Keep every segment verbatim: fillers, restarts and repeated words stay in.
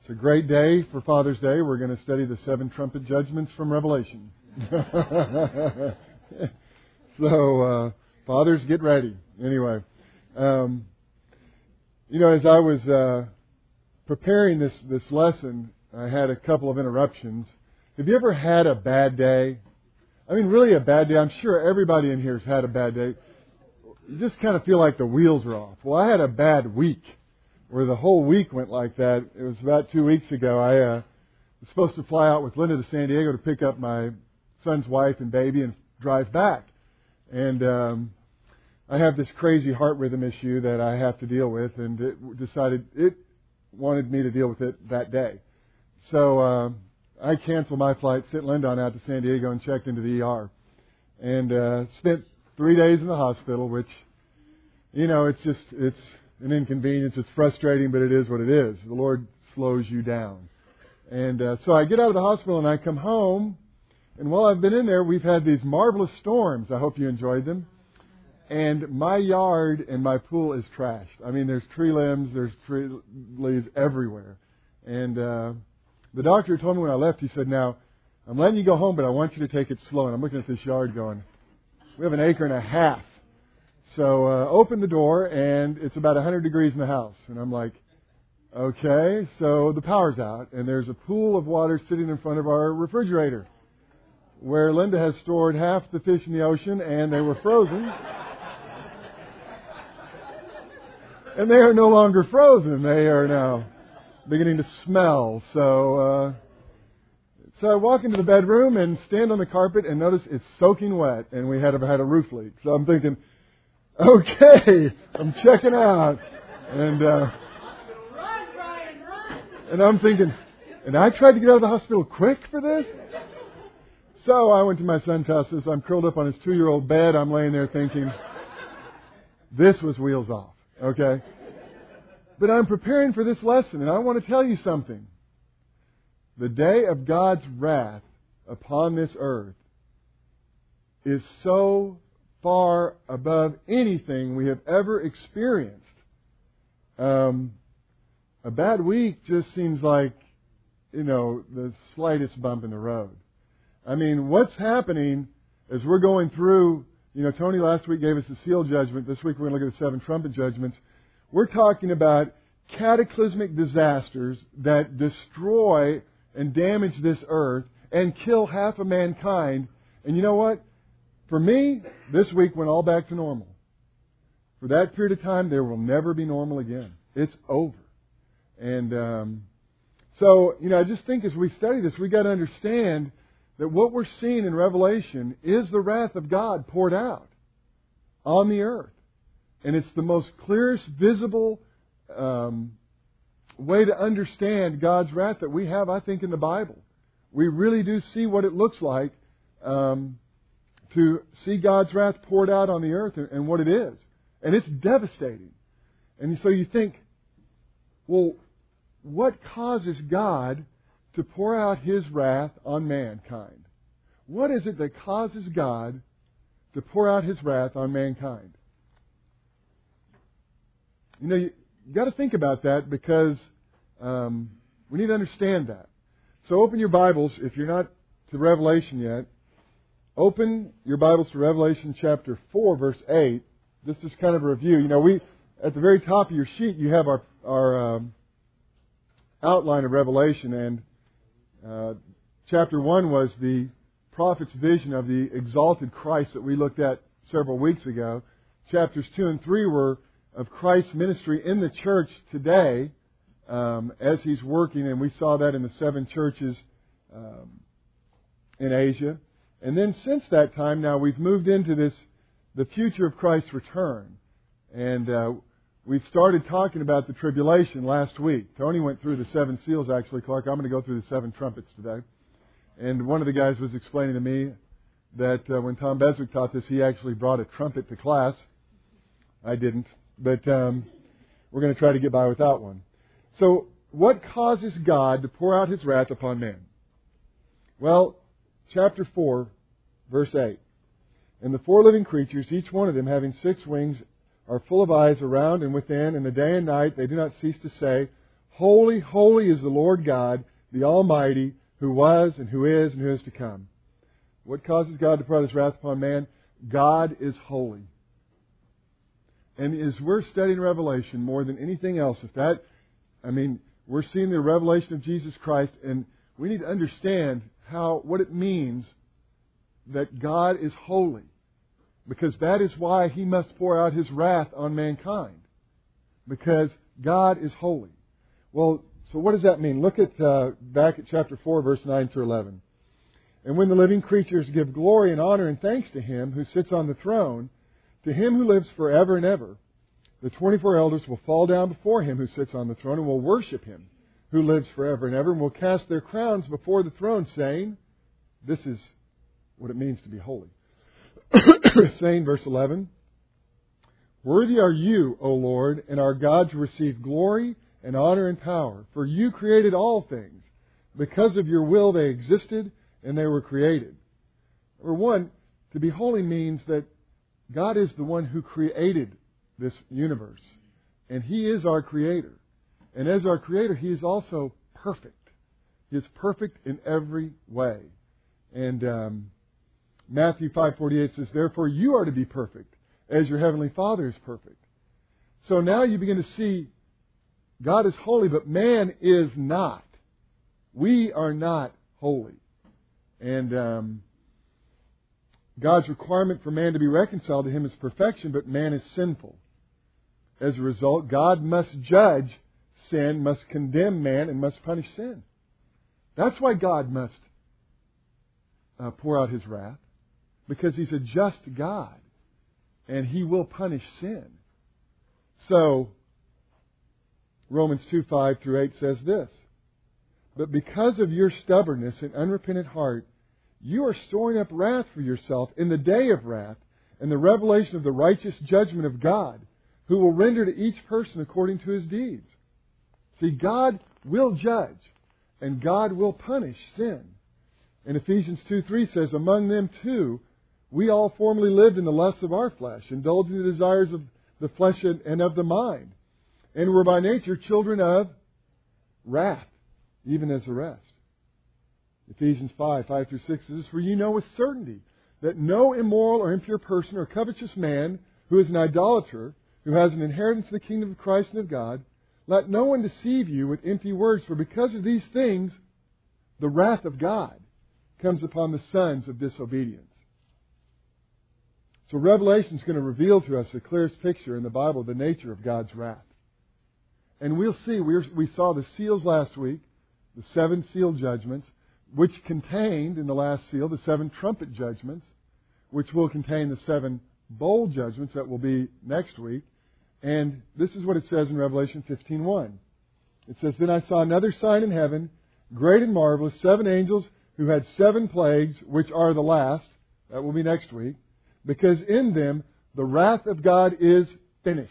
It's a great day for Father's Day. We're going to study the seven trumpet judgments from Revelation. so, uh, fathers, get ready. Anyway, um, you know, as I was uh, preparing this, this lesson, I had a couple of interruptions. Have you ever had a bad day? I mean, really a bad day. I'm sure everybody in here has had a bad day. You just kind of feel like the wheels are off. Well, I had a bad week where the whole week went like that. It was about two weeks ago. I uh, was supposed to fly out with Linda to San Diego to pick up my son's wife and baby and drive back. And um, I have this crazy heart rhythm issue that I have to deal with, and it decided it wanted me to deal with it that day. So uh, I canceled my flight, sent Linda on out to San Diego, and checked into the E R. And uh, spent three days in the hospital, which, you know, it's just, it's an inconvenience. It's frustrating, but it is what it is. The Lord slows you down. And uh, so I get out of the hospital and I come home. And while I've been in there, we've had these marvelous storms. I hope you enjoyed them. And my yard and my pool is trashed. I mean, there's tree limbs, there's tree leaves everywhere. And uh, the doctor told me when I left, he said, now, I'm letting you go home, but I want you to take it slow. And I'm looking at this yard going, we have an acre and a half. So uh, open the door, and it's about one hundred degrees in the house. And I'm like, okay. So the power's out, and there's a pool of water sitting in front of our refrigerator where Linda has stored half the fish in the ocean, and they were frozen. And they are no longer frozen. They are now beginning to smell. So uh, so I walk into the bedroom and stand on the carpet and notice it's soaking wet, and we had a, had a roof leak. So I'm thinking, okay, I'm checking out. And uh, and I'm thinking, and I tried to get out of the hospital quick for this? So I went to my son's house. As I'm curled up on his two-year-old bed, I'm laying there thinking, this was wheels off, okay? But I'm preparing for this lesson, and I want to tell you something. The day of God's wrath upon this earth is so far above anything we have ever experienced. Um, a bad week just seems like, you know, the slightest bump in the road. I mean, what's happening as we're going through, you know, Tony last week gave us the seal judgment. This week we're going to look at the seven trumpet judgments. We're talking about cataclysmic disasters that destroy and damage this earth and kill half of mankind. And you know what? For me, this week went all back to normal. For that period of time, there will never be normal again. It's over. And um, so, you know, I just think as we study this, we've got to understand that what we're seeing in Revelation is the wrath of God poured out on the earth. And it's the most clearest, visible um, way to understand God's wrath that we have, I think, in the Bible. We really do see what it looks like um, to see God's wrath poured out on the earth and, and what it is. And it's devastating. And so you think, well, what causes God to pour out His wrath on mankind? What is it that causes God to pour out His wrath on mankind? You know, you, you got to think about that because um, we need to understand that. So open your Bibles, if you're not to Revelation yet, open your Bibles to Revelation chapter four, verse eight. This is kind of a review. You know, we at the very top of your sheet, you have our our um, outline of Revelation, and uh, chapter one was the prophet's vision of the exalted Christ that we looked at several weeks ago. Chapters two and three were of Christ's ministry in the church today um, as He's working, and we saw that in the seven churches um, in Asia. And then since that time, now we've moved into this, the future of Christ's return. And uh, we've started talking about the tribulation last week. Tony went through the seven seals, actually, Clark. I'm going to go through the seven trumpets today. And one of the guys was explaining to me that uh, when Tom Beswick taught this, he actually brought a trumpet to class. I didn't. But um, we're going to try to get by without one. So, what causes God to pour out His wrath upon man? Well, chapter four, verse eight. And the four living creatures, each one of them having six wings, are full of eyes around and within, and the day and night they do not cease to say, Holy, holy is the Lord God, the Almighty, who was and who is and who is to come. What causes God to pour out His wrath upon man? God is holy. And as we're studying Revelation more than anything else, if that, I mean, we're seeing the revelation of Jesus Christ, and we need to understand how, what it means that God is holy. Because that is why He must pour out His wrath on mankind. Because God is holy. Well, so what does that mean? Look at uh, back at chapter four, verse nine through eleven. And when the living creatures give glory and honor and thanks to Him who sits on the throne, to Him who lives forever and ever, the twenty-four elders will fall down before Him who sits on the throne and will worship Him who lives forever and ever, and will cast their crowns before the throne, saying, this is what it means to be holy. Saying, verse eleven, worthy are you, O Lord, and our God, to receive glory and honor and power. For you created all things. Because of your will they existed and they were created. Number one, to be holy means that God is the one who created this universe. And He is our Creator. And as our Creator, He is also perfect. He is perfect in every way. And um, Matthew five forty-eight says, therefore you are to be perfect, as your Heavenly Father is perfect. So now you begin to see God is holy, but man is not. We are not holy. And um, God's requirement for man to be reconciled to Him is perfection, but man is sinful. As a result, God must judge sin, must condemn man, and must punish sin. That's why God must uh, pour out His wrath, because He's a just God, and He will punish sin. So, Romans two, five through eight says this, but because of your stubbornness and unrepentant heart, you are storing up wrath for yourself in the day of wrath and the revelation of the righteous judgment of God, who will render to each person according to his deeds. See, God will judge, and God will punish sin. And Ephesians two, three says, among them too, we all formerly lived in the lusts of our flesh, indulging the desires of the flesh and of the mind, and were by nature children of wrath, even as the rest. Ephesians five, five through six says, for you know with certainty that no immoral or impure person or covetous man who is an idolater, who has an inheritance of the kingdom of Christ and of God, let no one deceive you with empty words, for because of these things, the wrath of God comes upon the sons of disobedience. So Revelation is going to reveal to us the clearest picture in the Bible of the nature of God's wrath. And we'll see, we, we saw the seals last week, the seven seal judgments, which contained in the last seal the seven trumpet judgments, which will contain the seven bowl judgments that will be next week. And this is what it says in Revelation fifteen one. It says, then I saw another sign in heaven, great and marvelous, seven angels who had seven plagues, which are the last. That will be next week. Because in them the wrath of God is finished.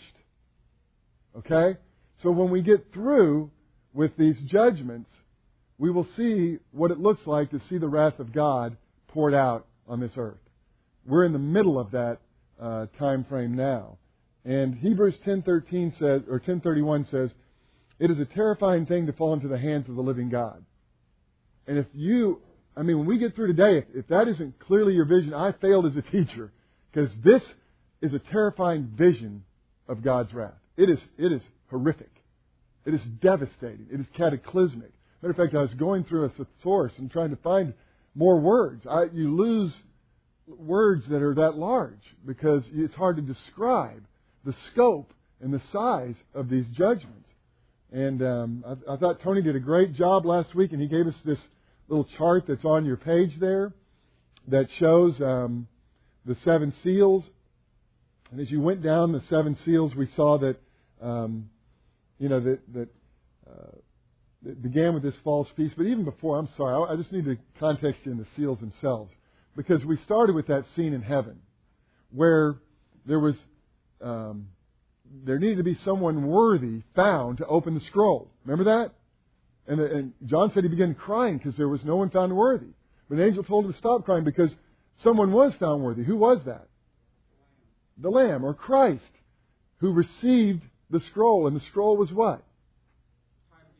Okay? So when we get through with these judgments, we will see what it looks like to see the wrath of God poured out on this earth. We're in the middle of that uh, time frame now. And Hebrews ten thirteen says, or ten thirty-one says, it is a terrifying thing to fall into the hands of the living God. And if you, I mean, when we get through today, if, if that isn't clearly your vision, I failed as a teacher. Because this is a terrifying vision of God's wrath. It is, it is horrific. It is devastating. It is cataclysmic. Matter of fact, I was going through a thesaurus and trying to find more words. I, you lose words that are that large because it's hard to describe the scope and the size of these judgments. And um, I, I thought Tony did a great job last week, and he gave us this little chart that's on your page there that shows um, the seven seals. And as you went down the seven seals, we saw that, um, you know, that, that uh, it began with this false peace. But even before, I'm sorry, I, I just need to context you in the seals themselves. Because we started with that scene in heaven where there was, um, there needed to be someone worthy found to open the scroll. Remember that? And, and John said he began crying because there was no one found worthy. But an angel told him to stop crying because someone was found worthy. Who was that? The Lamb, or Christ, who received the scroll. And the scroll was what?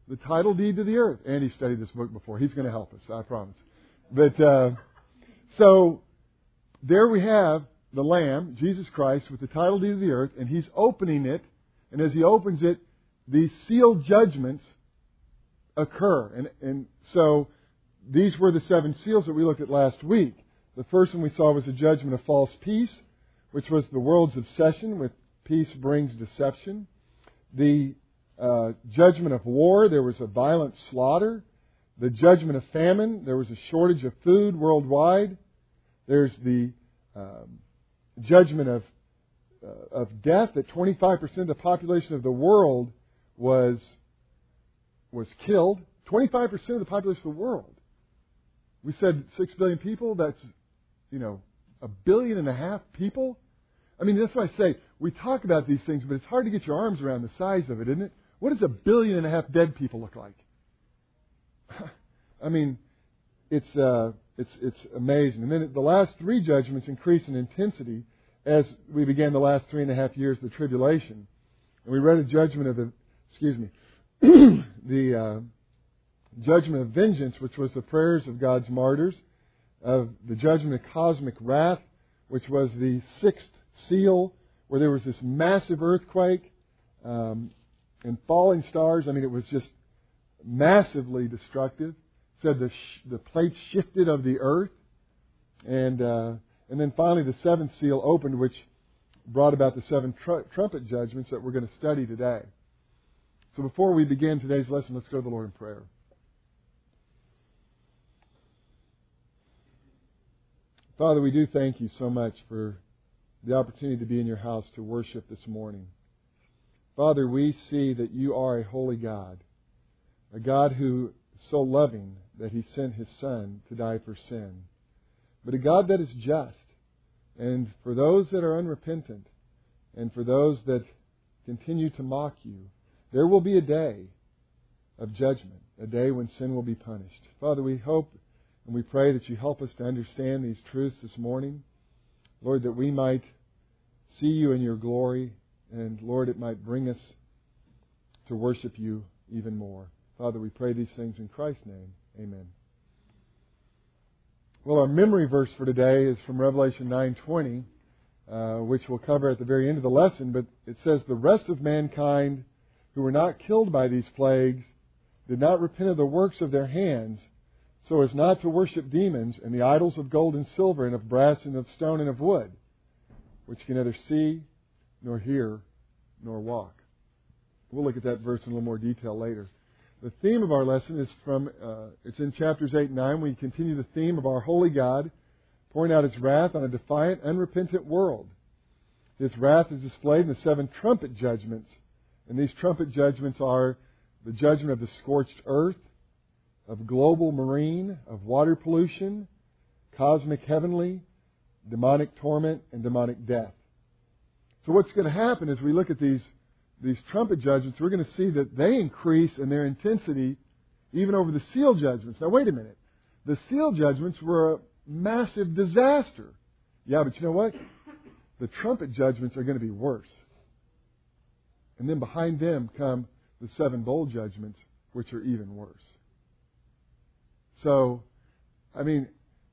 the title deed to the earth. Andy studied this book before. He's going to help us, I promise. But uh, so there we have the Lamb, Jesus Christ, with the title deed of the earth, and He's opening it. And as He opens it, these sealed judgments occur. And, and so these were the seven seals that we looked at last week. The first one we saw was the judgment of false peace, which was the world's obsession with peace brings deception. The uh, judgment of war, there was a violent slaughter. The judgment of famine, there was a shortage of food worldwide. There's the um, judgment of uh, of death, that twenty-five percent of the population of the world was was killed. twenty-five percent of the population of the world. We said six billion people. That's, you know, a billion and a half people. I mean, that's why I say we talk about these things, but it's hard to get your arms around the size of it, isn't it? What does a billion and a half dead people look like? I mean, it's uh, it's it's amazing. And then the last three judgments increase in intensity as we began the last three and a half years of the tribulation. And we read a judgment of the, excuse me, the uh, judgment of vengeance, which was the prayers of God's martyrs, of the judgment of cosmic wrath, which was the sixth seal, where there was this massive earthquake um, and falling stars. I mean, it was just massively destructive. It said the sh- the plates shifted of the earth, and uh, and then finally the seventh seal opened, which brought about the seven tr- trumpet judgments that we're going to study today. So before we begin today's lesson, let's go to the Lord in prayer. Father, we do thank You so much for the opportunity to be in Your house to worship this morning. Father, we see that You are a holy God, a God who is so loving that He sent His Son to die for sin, but a God that is just. And for those that are unrepentant and for those that continue to mock You, there will be a day of judgment, a day when sin will be punished. Father, we hope and we pray that You help us to understand these truths this morning. Lord, that we might see You in Your glory, and Lord, it might bring us to worship You even more. Father, we pray these things in Christ's name. Amen. Well, our memory verse for today is from Revelation nine twenty, uh, which we'll cover at the very end of the lesson. But it says, "The rest of mankind who were not killed by these plagues did not repent of the works of their hands, so as not to worship demons and the idols of gold and silver and of brass and of stone and of wood, which can neither see nor hear nor walk." We'll look at that verse in a little more detail later. The theme of our lesson is from, uh, it's in chapters eight and nine. We continue the theme of our holy God pouring out His wrath on a defiant, unrepentant world. His wrath is displayed in the seven trumpet judgments. And these trumpet judgments are the judgment of the scorched earth, of global marine, of water pollution, cosmic heavenly, demonic torment, and demonic death. So what's going to happen as we look at these These trumpet judgments, we're going to see that they increase in their intensity even over the seal judgments. Now, wait a minute. The seal judgments were a massive disaster. Yeah, but you know what? The trumpet judgments are going to be worse. And then behind them come the seven bowl judgments, which are even worse. So, I mean,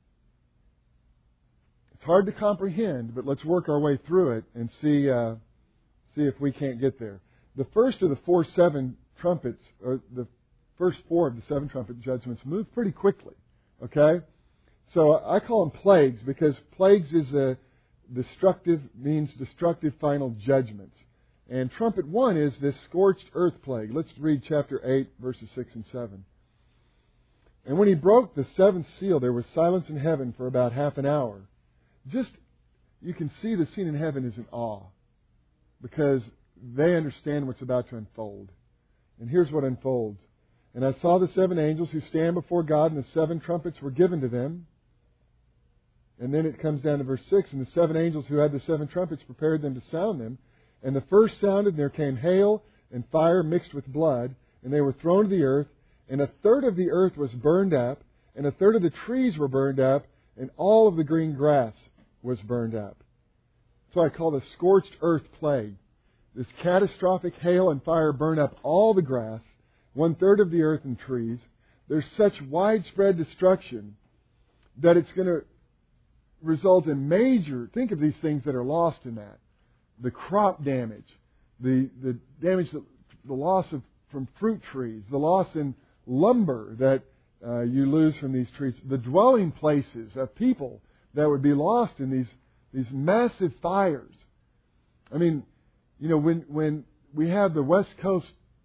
it's hard to comprehend, but let's work our way through it and see... Uh, See if we can't get there. The first of the four seven trumpets, or the first four of the seven trumpet judgments, move pretty quickly. Okay? So I call them plagues because plagues is a destructive, means destructive final judgments. And trumpet one is this scorched earth plague. Let's read chapter eight, verses six and seven. "And when He broke the seventh seal, there was silence in heaven for about half an hour." Just, you can see the scene in heaven is in awe, because they understand what's about to unfold. And here's what unfolds. "And I saw the seven angels who stand before God, and the seven trumpets were given to them." And then it comes down to verse six. "And the seven angels who had the seven trumpets prepared them to sound them. And the first sounded, and there came hail and fire mixed with blood, and they were thrown to the earth. And a third of the earth was burned up, and a third of the trees were burned up, and all of the green grass was burned up." So I call the scorched earth plague. This catastrophic hail and fire burn up all the grass. one third of the earth and trees. There's such widespread destruction that it's going to result in major, think of these things that are lost in that. The crop damage, the, the damage, that, the loss of from fruit trees, the loss in lumber that uh, you lose from these trees, the dwelling places of people that would be lost in these, these massive fires. I mean, you know, when when we have the West Coast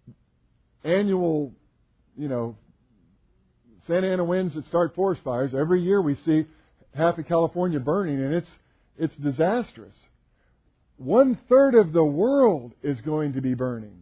annual, you know, Santa Ana winds that start forest fires, every year we see half of California burning, and it's it's disastrous. One third of the world is going to be burning.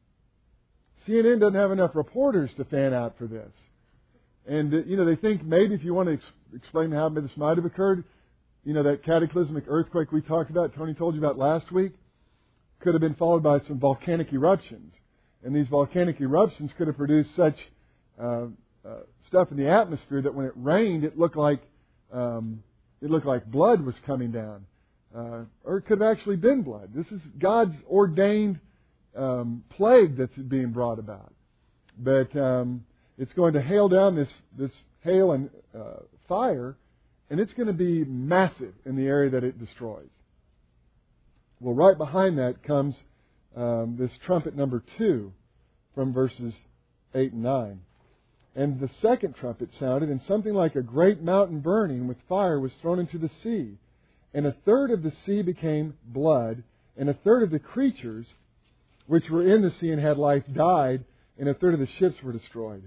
C N N doesn't have enough reporters to fan out for this. And, uh, you know, they think maybe if you want to ex- explain how this might have occurred, you know, that cataclysmic earthquake we talked about, Tony told you about last week, could have been followed by some volcanic eruptions. And these volcanic eruptions could have produced such uh, uh, stuff in the atmosphere that when it rained, it looked like um, it looked like blood was coming down. Uh, or it could have actually been blood. This is God's ordained um, plague that's being brought about. But um, it's going to hail down this, this hail and uh, fire, and it's going to be massive in the area that it destroys. Well, right behind that comes um, this trumpet number two from verses eight and nine. And the second trumpet sounded, and something like a great mountain burning with fire was thrown into the sea. And a third of the sea became blood, and a third of the creatures which were in the sea and had life died, and a third of the ships were destroyed.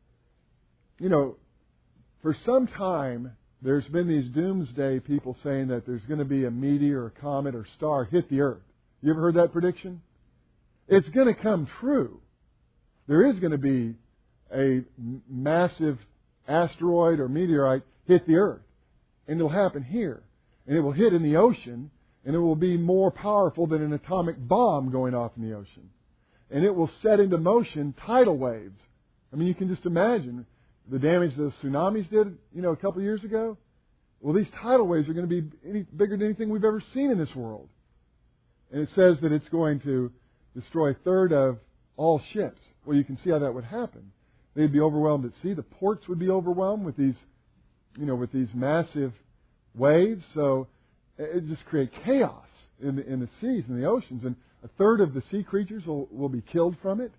You know, for some time, there's been these doomsday people saying that there's going to be a meteor, or comet, or star hit the earth. You ever heard that prediction? It's going to come true. There is going to be a massive asteroid or meteorite hit the earth. And it'll happen here. And it will hit in the ocean, and it will be more powerful than an atomic bomb going off in the ocean. And it will set into motion tidal waves. I mean, you can just imagine the damage the tsunamis did, you know, a couple of years ago. Well, these tidal waves are going to be any bigger than anything we've ever seen in this world. And it says that it's going to destroy a third of all ships. Well, you can see how that would happen. They'd be overwhelmed at sea. The ports would be overwhelmed with these, you know, with these massive waves. So it just create chaos in the, in the seas and the oceans. And a third of the sea creatures will, will be killed from it.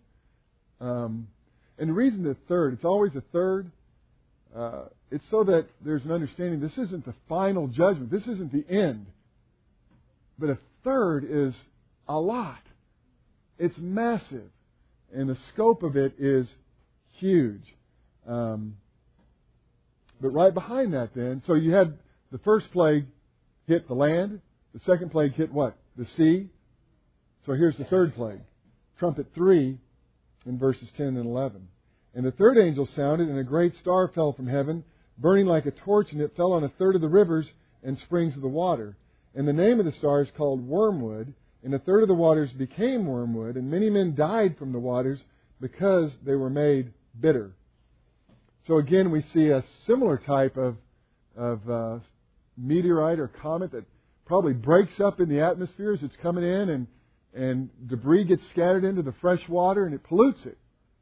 Um, and the reason that third, it's always a third, uh, it's so that there's an understanding this isn't the final judgment. This isn't the end. But a third is a lot. It's massive. And the scope of it is huge. Um, but right behind that then, so you had the first plague hit the land. The second plague hit what? The sea. So here's the third plague. Trumpet three in verses ten and eleven. And the third angel sounded, and a great star fell from heaven, burning like a torch, and it fell on a third of the rivers and springs of the water. And the name of the star is called Wormwood, and a third of the waters became wormwood, and many men died from the waters because they were made bitter. So again, we see a similar type of, of uh, meteorite or comet that probably breaks up in the atmosphere as it's coming in, and, and debris gets scattered into the fresh water, and it pollutes it.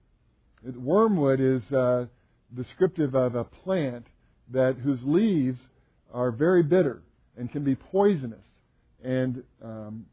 it wormwood is uh, descriptive of a plant that whose leaves are very bitter and can be poisonous. And um,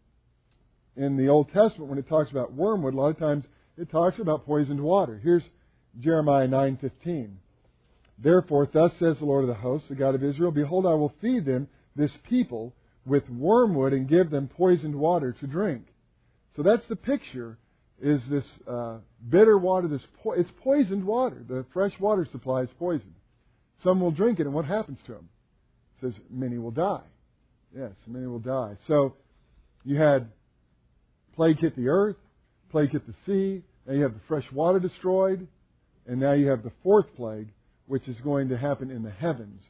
in the Old Testament, when it talks about wormwood, a lot of times it talks about poisoned water. Here's Jeremiah nine fifteen. Therefore, thus says the Lord of the hosts, the God of Israel, behold, I will feed them, this people, with wormwood and give them poisoned water to drink. So that's the picture, is this uh, bitter water, this po- it's poisoned water. The fresh water supply is poisoned. Some will drink it, and what happens to them? It says, many will die. Yes, many will die. So you had plague hit the earth, plague hit the sea, now you have the fresh water destroyed, and now you have the fourth plague, which is going to happen in the heavens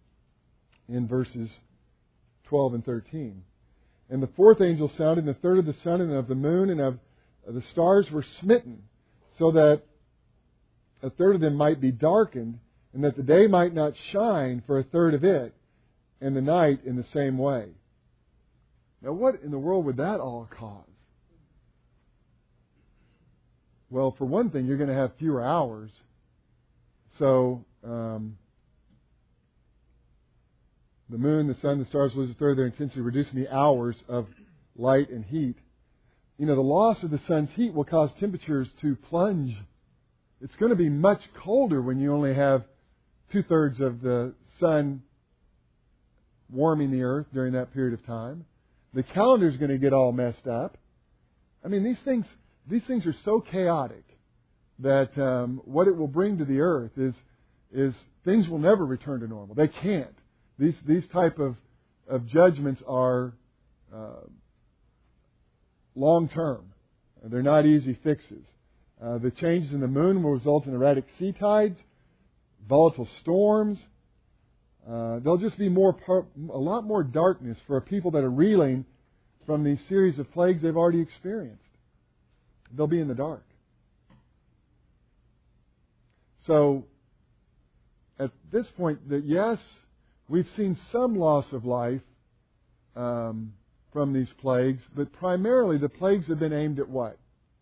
in verses twelve and thirteen. And the fourth angel sounded, and the third of the sun and of the moon and of the stars were smitten, so that a third of them might be darkened, and that the day might not shine for a third of it, and the night in the same way. Now what in the world would that all cause? Well, for one thing, you're going to have fewer hours. So, um, the moon, the sun, the stars lose a third of their intensity, reducing the hours of light and heat. You know, the loss of the sun's heat will cause temperatures to plunge. It's going to be much colder when you only have two-thirds of the sun warming the earth during that period of time. The calendar's going to get all messed up. I mean, these things these things are so chaotic that um, what it will bring to the earth is is things will never return to normal. They can't. These these type of, of judgments are uh, long-term. They're not easy fixes. Uh, the changes in the moon will result in erratic sea tides, volatile storms. Uh, there'll just be more, par- a lot more darkness for people that are reeling from these series of plagues they've already experienced. They'll be in the dark. So, at this point, that yes, we've seen some loss of life um, from these plagues, but primarily the plagues have been aimed at what?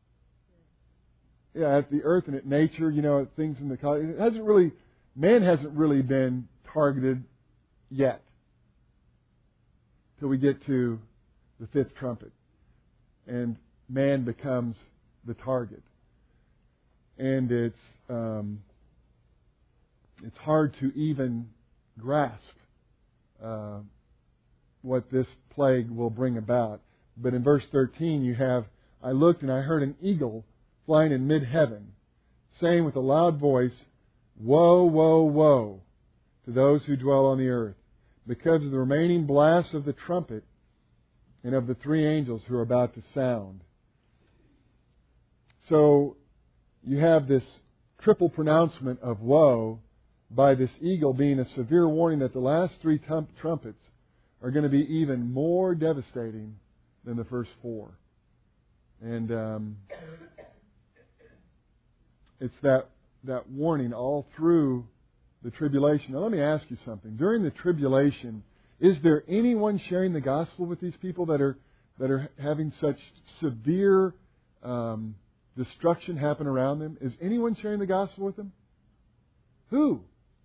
Yeah, at the earth and at nature, you know, at things in the cosmos. It hasn't really, man hasn't really been targeted yet till we get to the fifth trumpet and man becomes the target. And it's um, it's hard to even grasp uh, what this plague will bring about. But in verse thirteen you have, I looked and I heard an eagle flying in mid-heaven, saying with a loud voice, Woe, woe, woe to those who dwell on the earth, because of the remaining blasts of the trumpet and of the three angels who are about to sound. So you have this triple pronouncement of woe by this eagle being a severe warning that the last three tum- trumpets are going to be even more devastating than the first four. And um, it's that that warning all through the tribulation. Now let me ask you something. During the tribulation, is there anyone sharing the gospel with these people that are that are having such severe um, destruction happen around them? Is anyone sharing the gospel with them? Who?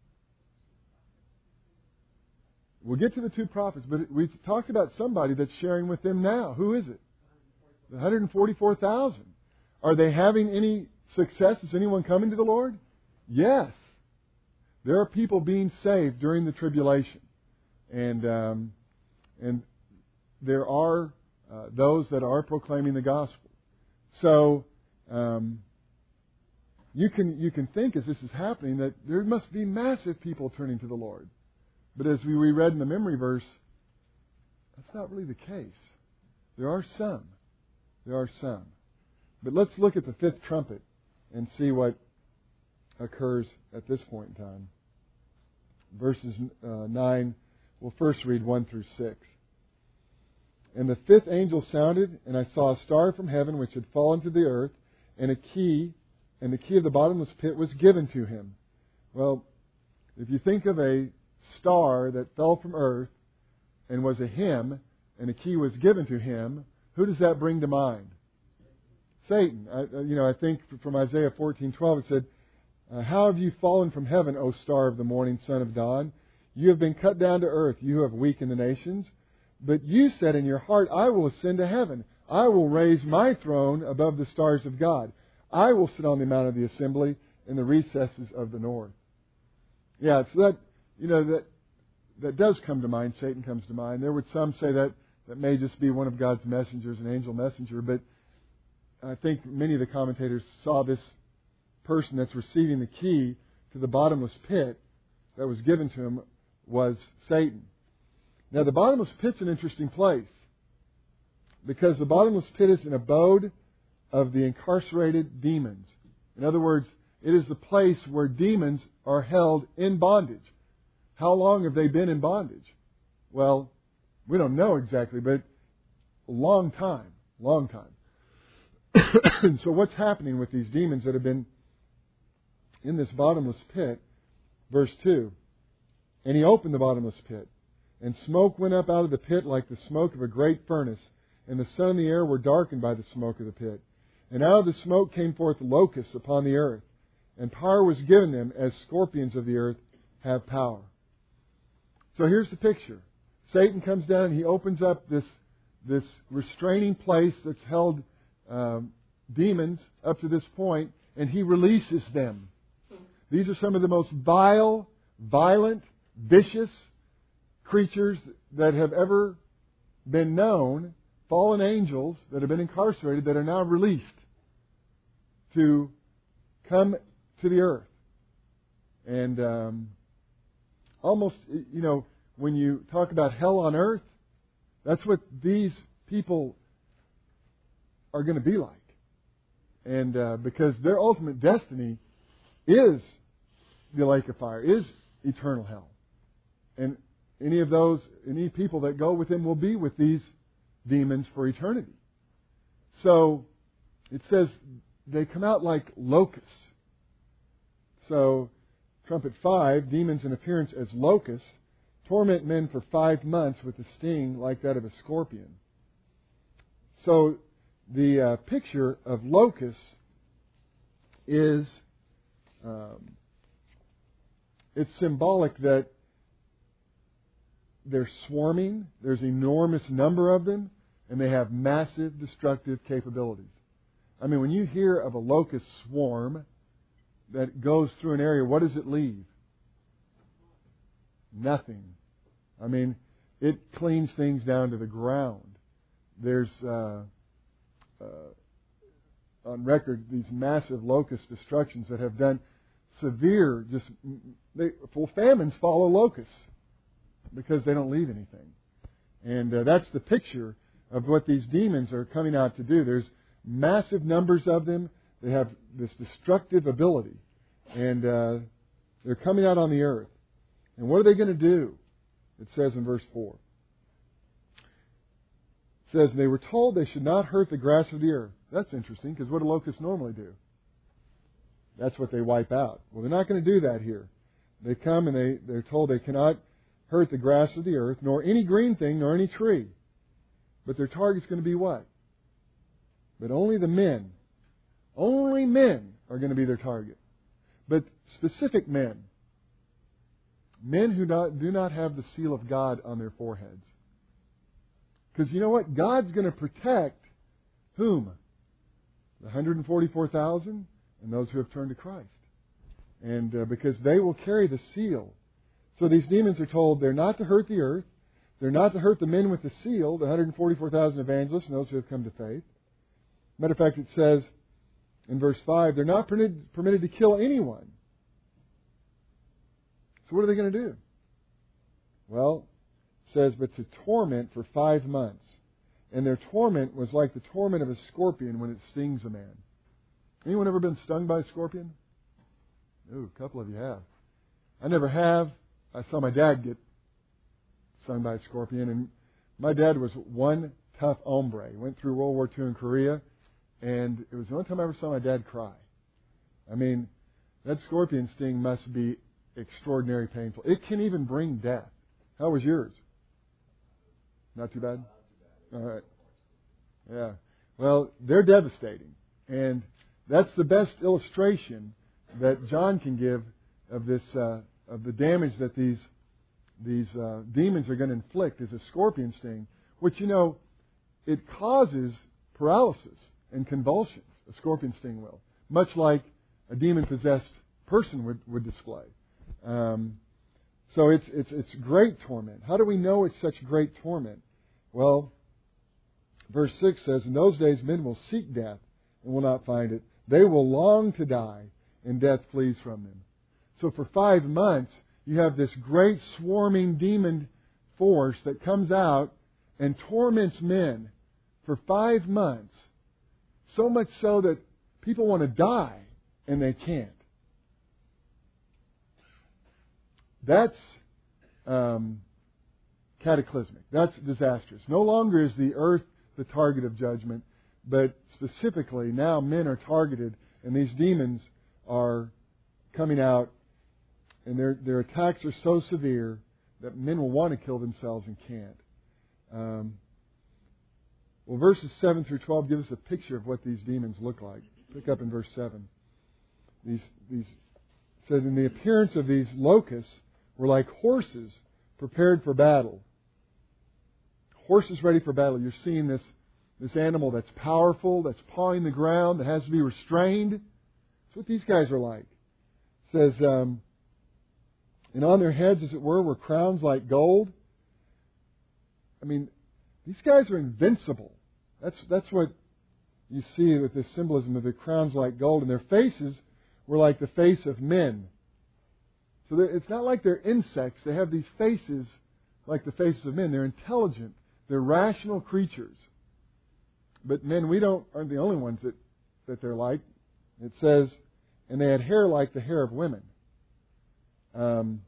We'll get to the two prophets, but we've talked about somebody that's sharing with them now. Who is it? The one hundred forty-four thousand. Are they having any success? Is anyone coming to the Lord? Yes. There are people being saved during the tribulation. And um, and there are uh, those that are proclaiming the gospel. So um, you can you can think as this is happening that there must be massive people turning to the Lord. But as we read in the memory verse, that's not really the case. There are some. There are some. But let's look at the fifth trumpet and see what occurs at this point in time. Verses uh, nine, we'll first read one through six. And the fifth angel sounded, and I saw a star from heaven which had fallen to the earth, and a key, and the key of the bottomless pit was given to him. Well, if you think of a star that fell from earth and was a him, and a key was given to him, who does that bring to mind? Satan. I, you know, I think from Isaiah fourteen twelve it said, uh, How have you fallen from heaven, O star of the morning, son of dawn? You have been cut down to earth. You have weakened the nations. But you said in your heart, I will ascend to heaven. I will raise my throne above the stars of God. I will sit on the mount of the assembly in the recesses of the north. Yeah, so that, you know, that that does come to mind. Satan comes to mind. There would some say that that may just be one of God's messengers, an angel messenger. But I think many of the commentators saw this person that's receiving the key to the bottomless pit that was given to him was Satan. Now, the bottomless pit's an interesting place because the bottomless pit is an abode of the incarcerated demons. In other words, it is the place where demons are held in bondage. How long have they been in bondage? Well, we don't know exactly, but a long time, long time. So what's happening with these demons that have been in this bottomless pit? Verse two, and he opened the bottomless pit, and smoke went up out of the pit like the smoke of a great furnace, and the sun and the air were darkened by the smoke of the pit. And out of the smoke came forth locusts upon the earth, and power was given them as scorpions of the earth have power. So here's the picture. Satan comes down and he opens up this, this restraining place that's held um, demons up to this point, and he releases them. These are some of the most vile, violent, vicious creatures that have ever been known, fallen angels that have been incarcerated that are now released to come to the earth. And um, almost, you know, when you talk about hell on earth, that's what these people are going to be like. And uh, because their ultimate destiny is the lake of fire, is eternal hell. And any of those, any people that go with him will be with these demons for eternity. So it says they come out like locusts. So trumpet five, demons in appearance as locusts, torment men for five months with a sting like that of a scorpion. So the uh, picture of locusts is um, it's symbolic that they're swarming. There's an enormous number of them, and they have massive destructive capabilities. I mean, when you hear of a locust swarm that goes through an area, what does it leave? Nothing. I mean, it cleans things down to the ground. There's, uh, uh, on record, these massive locust destructions that have done severe, just, they, well, famines follow locusts because they don't leave anything. And uh, that's the picture of what these demons are coming out to do. There's massive numbers of them. They have this destructive ability. And uh, they're coming out on the earth. And what are they going to do? It says in verse four. It says, they were told they should not hurt the grass of the earth. That's interesting, because what do locusts normally do? That's what they wipe out. Well, they're not going to do that here. They come and they, they're told they cannot hurt the grass of the earth, nor any green thing, nor any tree. But their target's going to be what? But only the men. Only men are going to be their target. But specific men. Men who not, do not have the seal of God on their foreheads. Because you know what? God's going to protect whom? The one hundred forty-four thousand and those who have turned to Christ. And uh, because they will carry the seal. So these demons are told they're not to hurt the earth. They're not to hurt the men with the seal, the one hundred forty-four thousand evangelists and those who have come to faith. Matter of fact, it says in verse five, they're not permitted, permitted to kill anyone. So what are they going to do? Well, it says, but to torment for five months. And their torment was like the torment of a scorpion when it stings a man. Anyone ever been stung by a scorpion? Ooh, a couple of you have. I never have. I saw my dad get stung by a scorpion. And my dad was one tough hombre. He went through World War Two in Korea. And it was the only time I ever saw my dad cry. I mean, that scorpion sting must be extraordinarily painful. It can even bring death. How was yours? Not too bad? All right. Yeah. Well, they're devastating. And that's the best illustration that John can give of this, uh, of the damage that these these uh, demons are going to inflict is a scorpion sting, which, you know, it causes paralysis and convulsions. A scorpion sting will, much like a demon-possessed person would, would display. Um, so it's it's it's great torment. How do we know it's such great torment? Well, verse six says, in those days men will seek death and will not find it. They will long to die, and death flees from them. So for five months, you have this great swarming demon force that comes out and torments men for five months. So much so that people want to die, and they can't. That's um, cataclysmic. That's disastrous. No longer is the earth the target of judgment, but specifically now men are targeted, and these demons are coming out, and their their attacks are so severe that men will want to kill themselves and can't. Um, Well, verses seven through twelve give us a picture of what these demons look like. Pick up in verse seven. These these said, in the appearance of these locusts were like horses prepared for battle. Horses ready for battle. You're seeing this, this animal that's powerful, that's pawing the ground, that has to be restrained. That's what these guys are like. It says, um, and on their heads, as it were, were crowns like gold. I mean, these guys are invincible. That's that's what you see with this symbolism of the crowns like gold. And their faces were like the face of men. So it's not like they're insects. They have these faces like the faces of men. They're intelligent. They're rational creatures. But men, we don't aren't the only ones that, that they're like. It says, and they had hair like the hair of women. Um,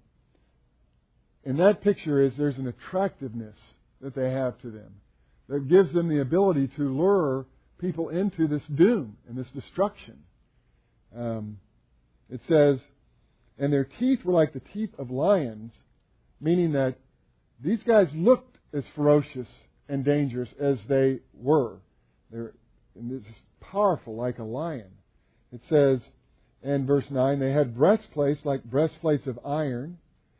and that picture is there's an attractiveness that they have to them that gives them the ability to lure people into this doom and this destruction. Um, it says, and their teeth were like the teeth of lions, meaning that these guys looked as ferocious and dangerous as they were. They're and this is powerful like a lion. It says, in verse nine, they had breastplates like breastplates of iron.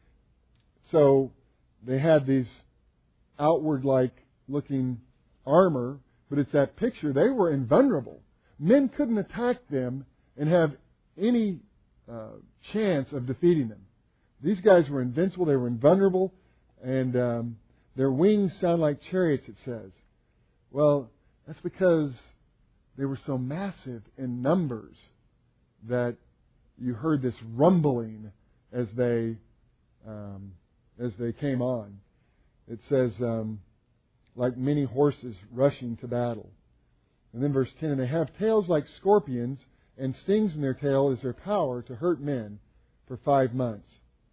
So they had these outward-like looking armor, but it's that picture. They were invulnerable. Men couldn't attack them and have any uh, chance of defeating them. These guys were invincible. They were invulnerable, and um, their wings sound like chariots, it says. Well, that's because they were so massive in numbers that you heard this rumbling as they um, as they came on. It says, um, like many horses rushing to battle. And then verse ten, and they have tails like scorpions, and stings in their tail is their power to hurt men for five months.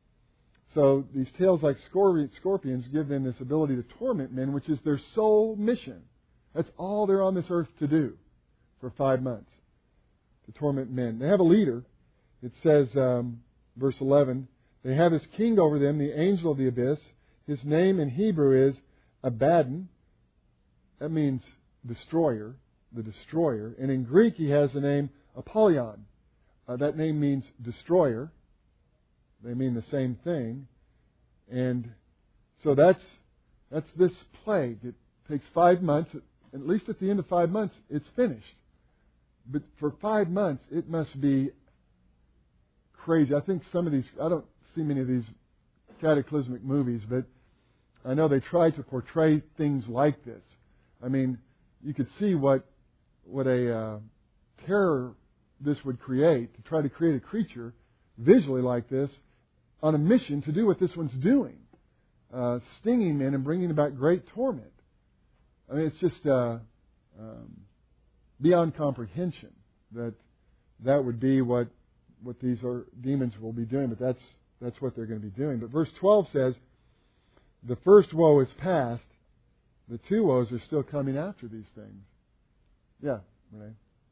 So these tails like scorpions give them this ability to torment men, which is their sole mission. That's all they're on this earth to do for five months, to torment men. They have a leader. It says, um, verse eleven, they have this king over them, the angel of the abyss. His name in Hebrew is Abaddon. That means destroyer, the destroyer. And in Greek he has the name Apollyon. Uh, that name means destroyer. They mean the same thing. And so that's that's this plague. It takes five months. At least at the end of five months, it's finished. But for five months, it must be crazy. I think some of these, I don't see many of these cataclysmic movies, but I know they try to portray things like this. I mean, you could see what what a uh, terror this would create, to try to create a creature visually like this on a mission to do what this one's doing, uh, stinging men and bringing about great torment. I mean, it's just uh, um, beyond comprehension that that would be what what these are, demons will be doing, but that's that's what they're going to be doing. But verse twelve says, the first woe is past, the two woes are still coming after these things. Yeah, Renee.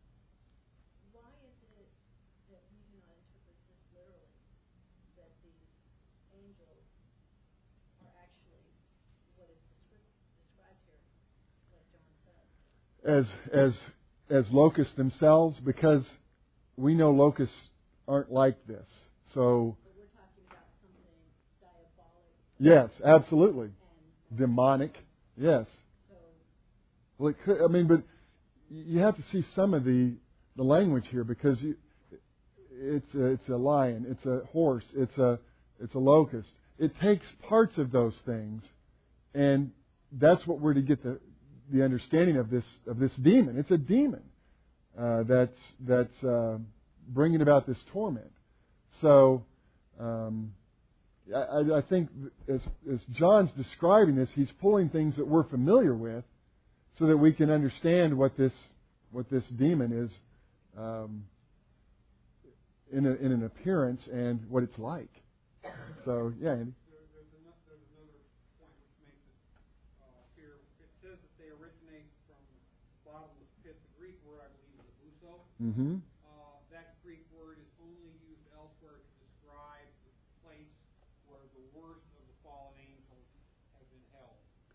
Why is it that we do not interpret this literally, that these angels are actually what is described here, like John said? As as as locusts themselves, because we know locusts aren't like this. So But we're talking about something diabolic. yes, absolutely, And demonic. Yes. so Well, it could, I mean, but you have to see some of the the language here, because you, it's a, it's a lion, it's a horse, it's a it's a locust. It takes parts of those things, and that's what we're to get the the understanding of this of this demon. It's a demon uh, that's that's uh, bringing about this torment. So um, I, I think as as John's describing this, he's pulling things that we're familiar with, so that we can understand what this what this demon is um, in a, in an appearance and what it's like. So yeah, Andy. There's another, there's another point which makes it uh, here. It says that they originate from bottomless pit. The Greek word, I believe, is abuso. Mm-hmm. Uh, that Greek word is only used elsewhere to describe the place where the worst of the fallen angels have been held.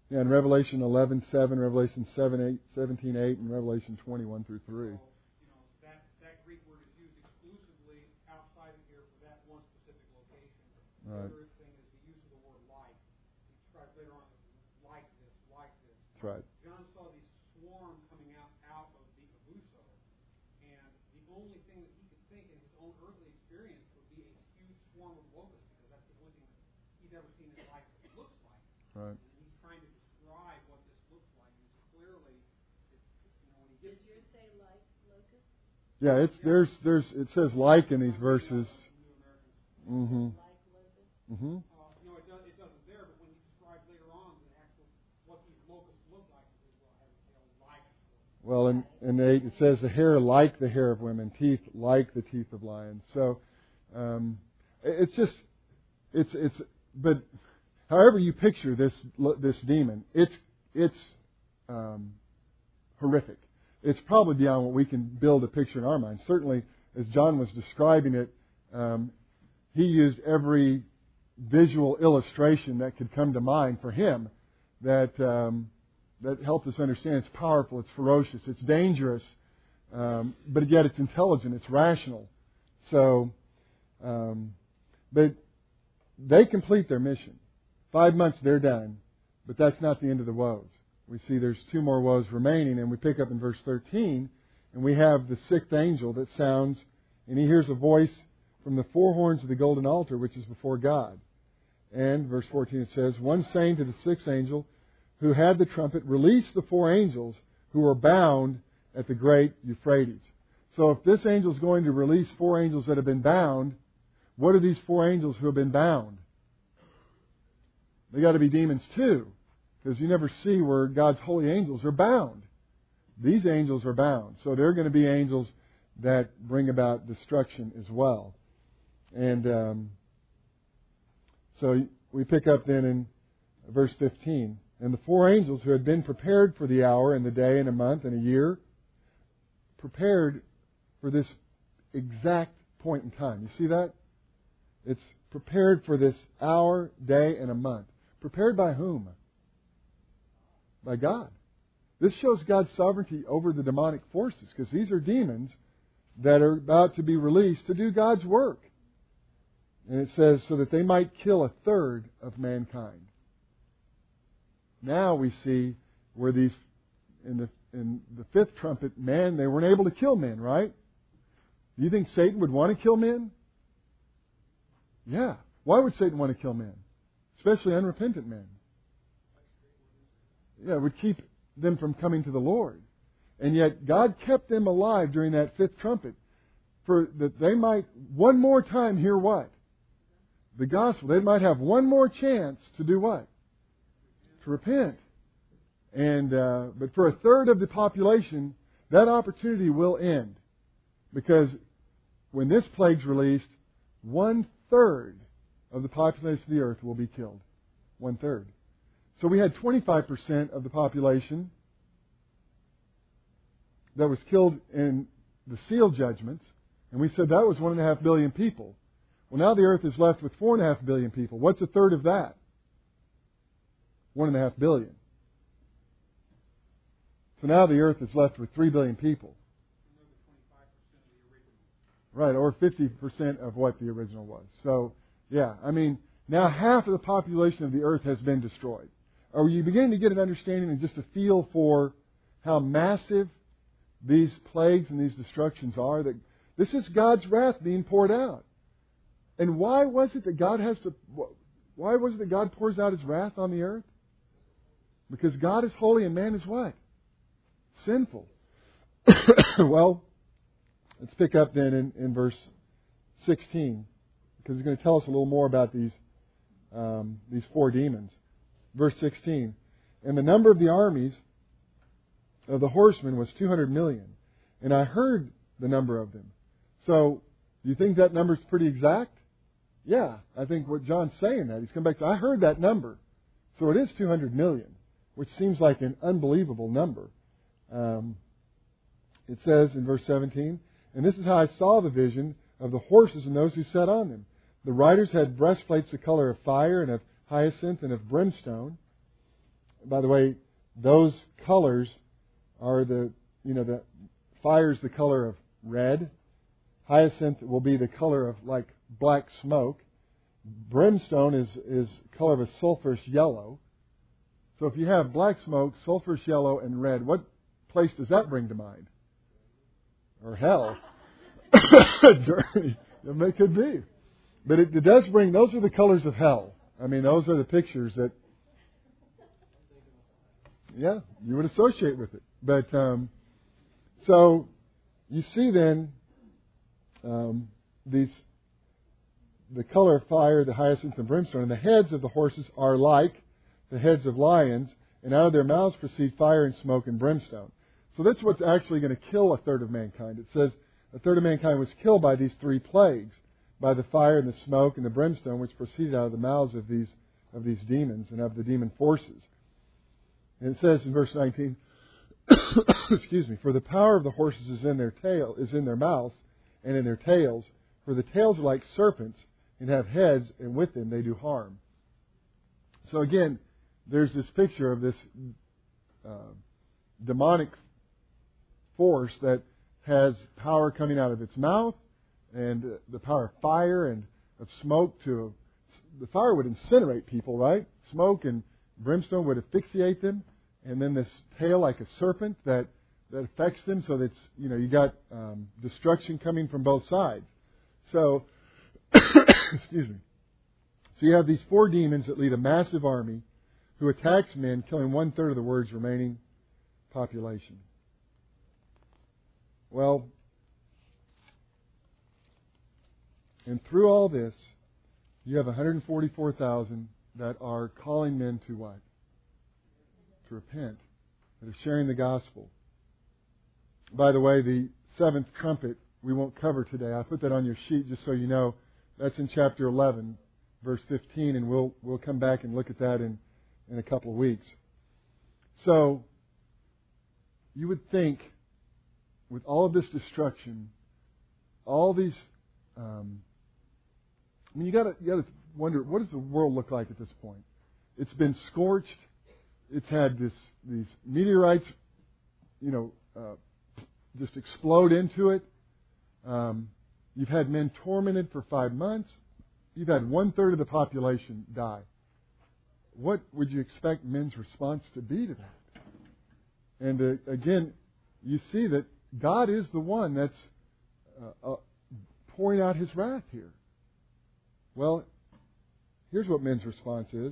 Yeah, in Revelation eleven seven, Revelation seven eight, seventeen eight, and Revelation twenty-one through three. So, you know, that, that Greek word is used exclusively outside of here for that one specific location. Right. The other thing is the use of the word like. He describes later on like this, like this. That's right. John saw these swarms coming out, out of the Abuso, and the only thing that he could think in his own earthly experience would be a huge swarm of locusts, because that's the only thing that he's ever seen in his life that looks like. Right. And he's trying to describe what this looks like, and it's clearly, it, you know, when he Does gets yours say like locust? Yeah, it's there's there's it says like in these verses. New American, Mm-hmm. Like locust? Mm-hmm. uh, you know, it, does, it doesn't there, but when he describes later on the actual what these locusts look like, he says, well, have a tail like a locust. Well, in, in eight it says the hair like the hair of women, teeth like the teeth of lions. So um, it's just it's it's but however you picture this this demon, it's it's um, horrific. It's probably beyond what we can build a picture in our minds. Certainly, as John was describing it, um, he used every visual illustration that could come to mind for him that um, that helped us understand it's powerful, it's ferocious, it's dangerous, um, but yet it's intelligent, it's rational. So, um, but they complete their mission. Five months, they're done. But that's not the end of the woes. We see there's two more woes remaining, and we pick up in verse thirteen, and we have the sixth angel that sounds, and he hears a voice from the four horns of the golden altar, which is before God. And verse fourteen it says, one saying to the sixth angel who had the trumpet, release the four angels who are bound at the great Euphrates. So if this angel is going to release four angels that have been bound, what are these four angels who have been bound? They got to be demons too, because you never see where God's holy angels are bound. These angels are bound. So they're going to be angels that bring about destruction as well. And um, so we pick up then in verse fifteen. And the four angels who had been prepared for the hour and the day and a month and a year, prepared for this exact point in time. You see that? It's prepared for this hour, day, and a month. Prepared by whom? By God. This shows God's sovereignty over the demonic forces, because these are demons that are about to be released to do God's work. And it says, so that they might kill a third of mankind. Now we see where these, in the in the fifth trumpet, man, they weren't able to kill men, right? Do you think Satan would want to kill men? Yeah. Why would Satan want to kill men? Especially unrepentant men. Yeah, it would keep them from coming to the Lord. And yet God kept them alive during that fifth trumpet, for that they might one more time hear what? The gospel. They might have one more chance to do what? To repent. And uh, but for a third of the population, that opportunity will end, because when this plague's released, one third of the population of the earth will be killed. One third. So we had twenty-five percent of the population that was killed in the seal judgments, and we said that was one and a half billion people. Well, now the earth is left with four and a half billion people. What's a third of that? One and a half billion. So now the earth is left with three billion people. Right, or fifty percent of what the original was. So, yeah, I mean, now half of the population of the earth has been destroyed. Are you beginning to get an understanding and just a feel for how massive these plagues and these destructions are? That this is God's wrath being poured out. And why was it that God has to? Why was it that God pours out His wrath on the earth? Because God is holy and man is what? Sinful. Well, let's pick up then in, in verse sixteen, because He's going to tell us a little more about these um, these four demons. Verse sixteen, and the number of the armies of the horsemen was two hundred million, and I heard the number of them. So, do you think that number is pretty exact? Yeah, I think what John's saying that he's come back to. I heard that number, so it is two hundred million, which seems like an unbelievable number. Um, it says in verse seventeen, and this is how I saw the vision of the horses and those who sat on them. The riders had breastplates the color of fire and of hyacinth and of brimstone. by the way, those colors are the, you know, the fire's the color of red. Hyacinth will be the color of like black smoke. Brimstone is is color of a sulfurous yellow. So if you have black smoke, sulfurous yellow, and red, what place does that bring to mind? Or hell. It could be. But it, it does bring, those are the colors of hell. I mean, those are the pictures that, yeah, you would associate with it. But, um, so, you see then, um, these, the color of fire, the hyacinth and brimstone, and the heads of the horses are like the heads of lions, and out of their mouths proceed fire and smoke and brimstone. So that's what's actually going to kill a third of mankind. It says a third of mankind was killed by these three plagues, by the fire and the smoke and the brimstone, which proceeded out of the mouths of these of these demons and of the demon forces. And it says in verse nineteen, excuse me, for the power of the horses is in their tail, is in their mouths and in their tails. For the tails are like serpents and have heads, and with them they do harm. So again, there's this picture of this uh, demonic force that has power coming out of its mouth, and uh, the power of fire and of smoke to... The fire would incinerate people, right? Smoke and brimstone would asphyxiate them, and then this tail like a serpent that, that affects them, so that's, you know, you got um, destruction coming from both sides. So, excuse me. So you have these four demons that lead a massive army who attacks men, killing one-third of the world's remaining population. Well, and through all this, you have one hundred forty-four thousand that are calling men to what? To repent. That are sharing the gospel. By the way, the seventh trumpet we won't cover today. I put that on your sheet just so you know. That's in chapter eleven, verse fifteen, and we'll we'll come back and look at that in, in a couple of weeks. So, you would think, with all of this destruction, all these... Um, I mean, you got to you got to wonder, what does the world look like at this point? It's been scorched. It's had this these meteorites, you know, uh, just explode into it. Um, you've had men tormented for five months. You've had one third of the population die. What would you expect men's response to be to that? And uh, again, you see that God is the one that's uh, uh, pouring out His wrath here. Well, here's what men's response is.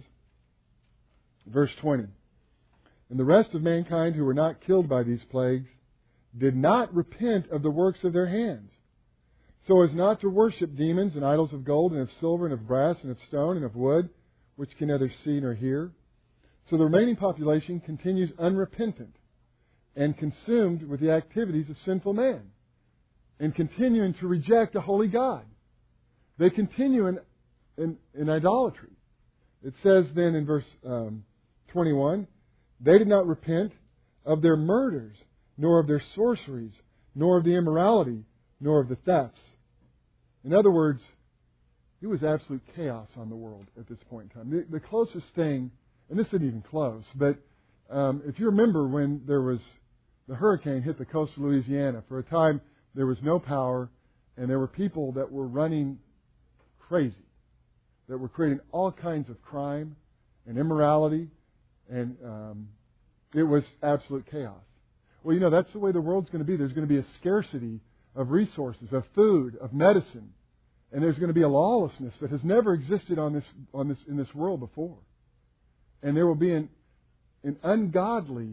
Verse twenty. And the rest of mankind who were not killed by these plagues did not repent of the works of their hands, so as not to worship demons and idols of gold and of silver and of brass and of stone and of wood, which can neither see nor hear. So the remaining population continues unrepentant and consumed with the activities of sinful man, and continuing to reject a holy God. They continue in In, in idolatry. It says then in verse um, twenty-one, they did not repent of their murders, nor of their sorceries, nor of the immorality, nor of the thefts. In other words, it was absolute chaos on the world at this point in time. The, the closest thing, and this isn't even close, but um, if you remember when there was the hurricane hit the coast of Louisiana, for a time there was no power, and there were people that were running crazy, that were creating all kinds of crime and immorality, and um, it was absolute chaos. Well, you know, that's the way the world's going to be. There's going to be a scarcity of resources, of food, of medicine, and there's going to be a lawlessness that has never existed on this on this in this world before. And there will be an, an ungodly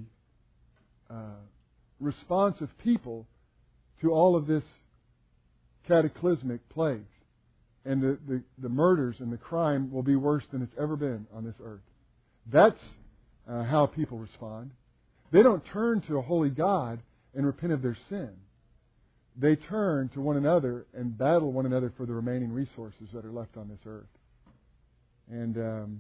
uh, response of people to all of this cataclysmic plague. And the, the, the murders and the crime will be worse than it's ever been on this earth. That's uh, how people respond. They don't turn to a holy God and repent of their sin. They turn to one another and battle one another for the remaining resources that are left on this earth. And um,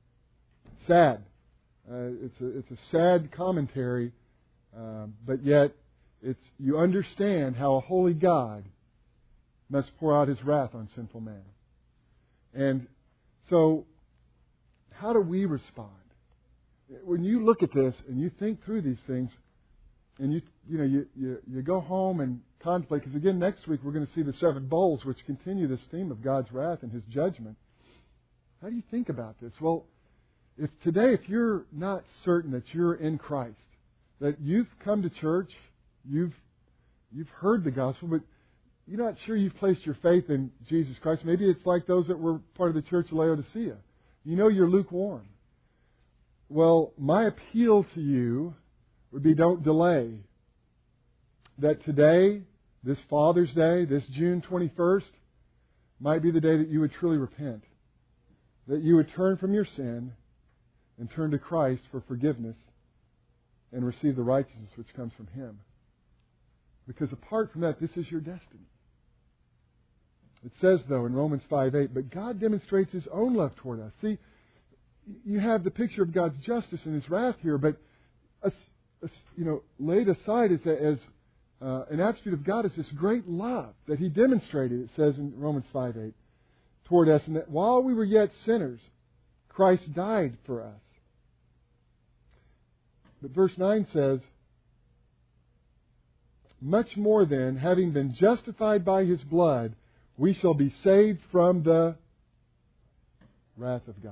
sad. Uh, it's a it's a sad commentary, um, but yet it's you understand how a holy God must pour out His wrath on sinful man. And so, how do we respond? when you look at this and you think through these things, and you you know you you, you go home and contemplate, because again next week we're going to see the seven bowls, which continue this theme of God's wrath and His judgment. How do you think about this? Well, if today, if you're not certain that you're in Christ, that you've come to church, you've you've heard the gospel, but you're not sure you've placed your faith in Jesus Christ. Maybe it's like those that were part of the church of Laodicea. You know you're lukewarm. Well, my appeal to you would be, don't delay. That today, this Father's Day, this June twenty-first, might be the day that you would truly repent. That you would turn from your sin and turn to Christ for forgiveness and receive the righteousness which comes from Him. Because apart from that, this is your destiny. It says, though, in Romans five eight, but God demonstrates His own love toward us. See, you have the picture of God's justice and His wrath here, but as, as, you know, laid aside as, as uh, an attribute of God is this great love that He demonstrated, it says in Romans five eight, toward us, and that while we were yet sinners, Christ died for us. But verse nine says, much more then, having been justified by His blood, we shall be saved from the wrath of God.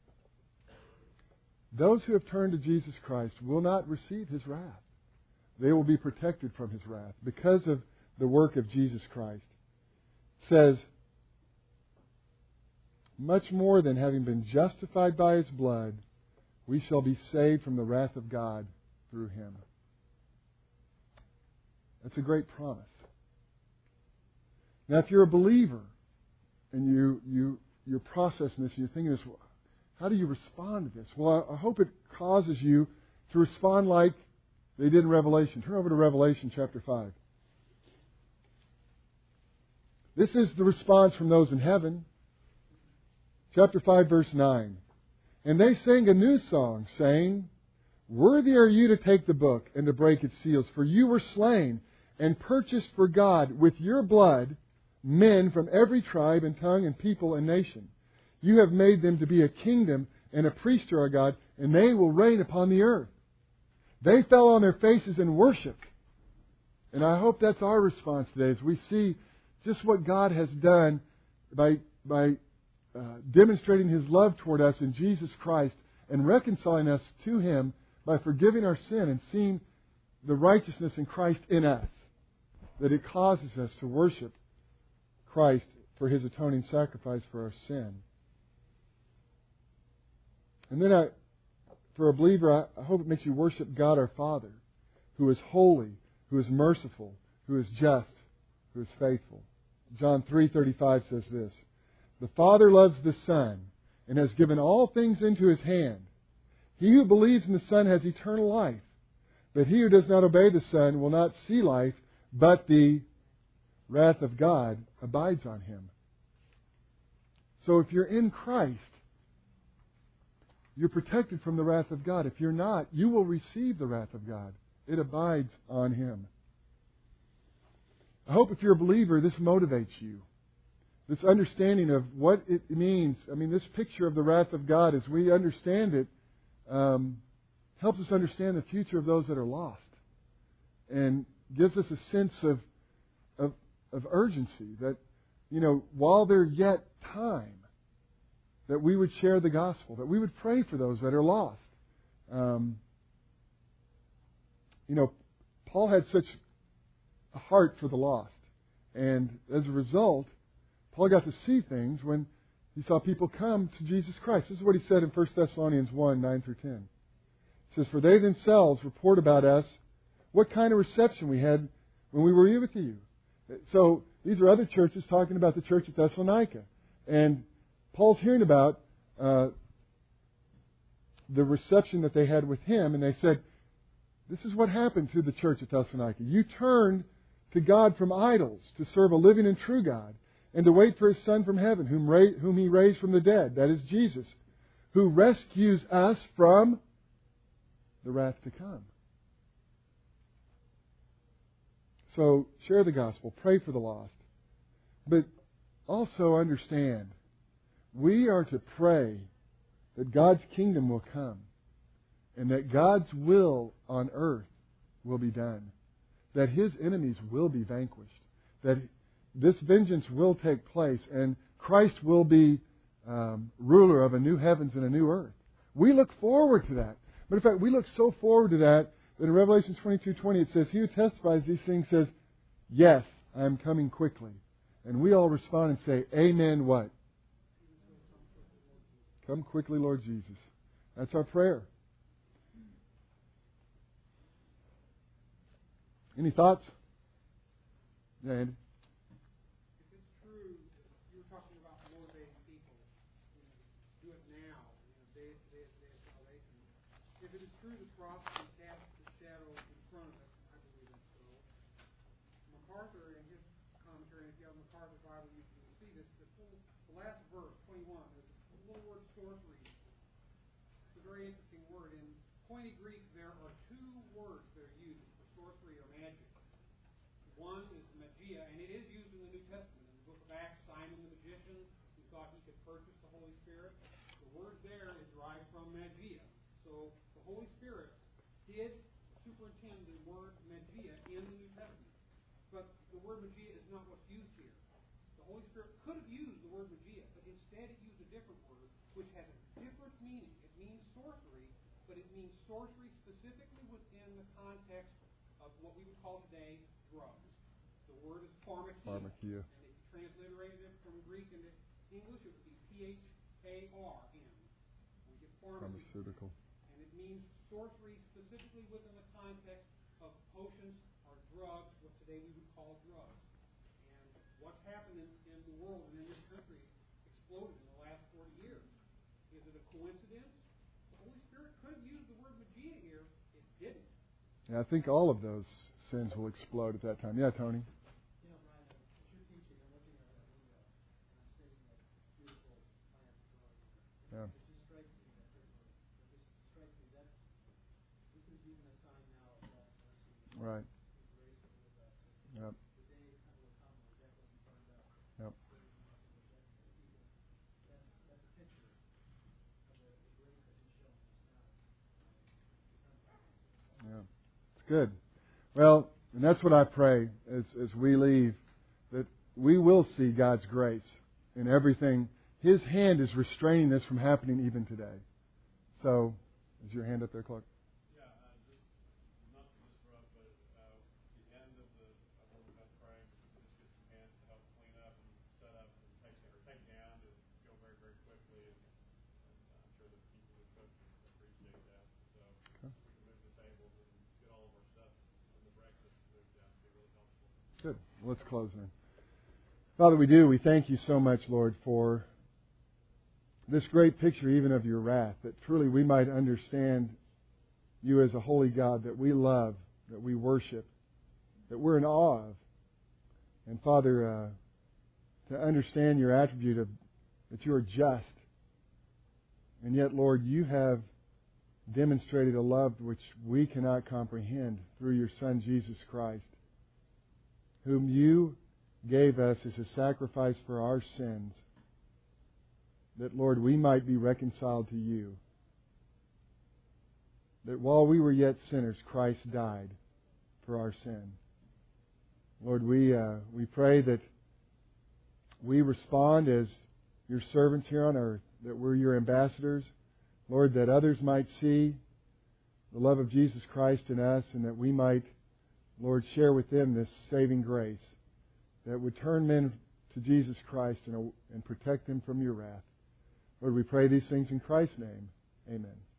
Those who have turned to Jesus Christ will not receive His wrath. They will be protected from His wrath because of the work of Jesus Christ. It says, much more than having been justified by His blood, we shall be saved from the wrath of God through Him. That's a great promise. Now, if you're a believer and you, you, you're processing this and you're thinking this, well, how do you respond to this? Well, I hope it causes you to respond like they did in Revelation. Turn over to Revelation chapter five. This is the response from those in heaven. Chapter five, verse nine. And they sang a new song, saying, worthy are you to take the book and to break its seals, for you were slain and purchased for God with your blood men from every tribe and tongue and people and nation. You have made them to be a kingdom and a priest to our God, and they will reign upon the earth. They fell on their faces in worship. And I hope that's our response today as we see just what God has done by, by uh, demonstrating His love toward us in Jesus Christ and reconciling us to Him by forgiving our sin and seeing the righteousness in Christ in us. That it causes us to worship Christ for His atoning sacrifice for our sin. And then I, for a believer, I, I hope it makes you worship God our Father, who is holy, who is merciful, who is just, who is faithful. John three thirty-five says this, the Father loves the Son and has given all things into His hand. He who believes in the Son has eternal life, but he who does not obey the Son will not see life, but the wrath of God abides on him. So if you're in Christ, you're protected from the wrath of God. If you're not, you will receive the wrath of God. It abides on Him. I hope if you're a believer, this motivates you. This understanding of what it means. I mean, this picture of the wrath of God, as we understand it, um, helps us understand the future of those that are lost. And gives us a sense of, of, of urgency that, you know, while there's yet time, that we would share the gospel, that we would pray for those that are lost. Um, you know, Paul had such a heart for the lost. And as a result, Paul got to see things when he saw people come to Jesus Christ. This is what he said in First Thessalonians one, nine through ten. It says, for they themselves report about us what kind of reception we had when we were with you. So these are other churches talking about the church at Thessalonica. And Paul's hearing about uh, the reception that they had with him, and they said, this is what happened to the church at Thessalonica. You turned to God from idols to serve a living and true God, and to wait for His Son from heaven, whom, ra- whom He raised from the dead, that is Jesus, who rescues us from the wrath to come. So share the gospel, pray for the lost, but also understand we are to pray that God's kingdom will come. and that God's will on earth will be done, that His enemies will be vanquished, that this vengeance will take place, and Christ will be um, ruler of a new heavens and a new earth. We look forward to that. But in fact, we look so forward to that that in Revelation twenty-two twenty it says, He who testifies these things says, yes, I am coming quickly. And we all respond and say, Amen what? Come quickly, Lord Jesus. That's our prayer. Any thoughts? Yeah, Andy? If it's true, you were talking about motivating people, you know, do it now, you know, day, day, day of salvation. If it is true that prophecy casts the shadow in front of us, and I believe it's so, MacArthur, in his commentary, if you have MacArthur's Bible, you can see this, this whole, the last verse, twenty-one, there's a little word sorcery. It's a very interesting word. In Koine Greek, there are two words that are used for sorcery or magic. One is magia, and it is used in the New Testament. In the book of Acts, Simon the magician, who thought he could purchase the Holy Spirit, the word there is derived from magia. So the Holy Spirit did superintend the word magia in the New Testament. But the word magia is not what's used here. The Holy Spirit could have used the word magia, but instead it used a different word, which has a different meaning. It means sorcery, but it means sorcery specifically within the context of what we would call today drugs. The word is pharmakia. Pharmakia. And if you transliterated it from Greek into English, it would be P H A R N. We get pharmacy. Pharmaceutical. And it means sorcery specifically within the context of potions or drugs, what today we would call drugs. And what's happened in, in the world and in this country exploded in the last forty years. Is it a coincidence? The Holy Spirit could have used the word magia here. It didn't. Yeah, I think all of those sins will explode at that time. Yeah, Tony? You know, Brian, as you're teaching, I'm looking at that window, and I'm seeing that beautiful plant growing there. Yeah. It just strikes me that differently. It just strikes me that's, this is even a sign now of God's mercy. Right. His grace with us. Yep. The day will come where that will be burned up. Yep. That's, that's a picture of the, the grace that He's showing us now. Yeah. It's good. Well, and that's what I pray as, as we leave, that we will see God's grace in everything. His hand is restraining this from happening even today. So, is your hand up there, Clark? Yeah, uh, just not to disrupt, but uh, the end of the of what we've been praying, if we could just get some hands to help clean up and set up and take or take down to go very, very quickly, and, and I'm sure that people who cook appreciate that. So Okay. if we can move the tables and get all of our stuff from the breakfast moved down, it'd be really helpful. Good. Let's close then. Father, we do. We thank you so much, Lord, for this great picture even of your wrath, that truly we might understand you as a holy God that we love, that we worship, that we're in awe of. And Father, uh, to understand your attribute of that you are just. And yet, Lord, you have demonstrated a love which we cannot comprehend through your Son, Jesus Christ, whom you gave us as a sacrifice for our sins, that, Lord, we might be reconciled to you. That while we were yet sinners, Christ died for our sin. Lord, we uh, we pray that we respond as your servants here on earth, that we're your ambassadors. Lord, that others might see the love of Jesus Christ in us, and that we might, Lord, share with them this saving grace that would turn men to Jesus Christ and, and protect them from your wrath. Lord, we pray these things in Christ's name. Amen.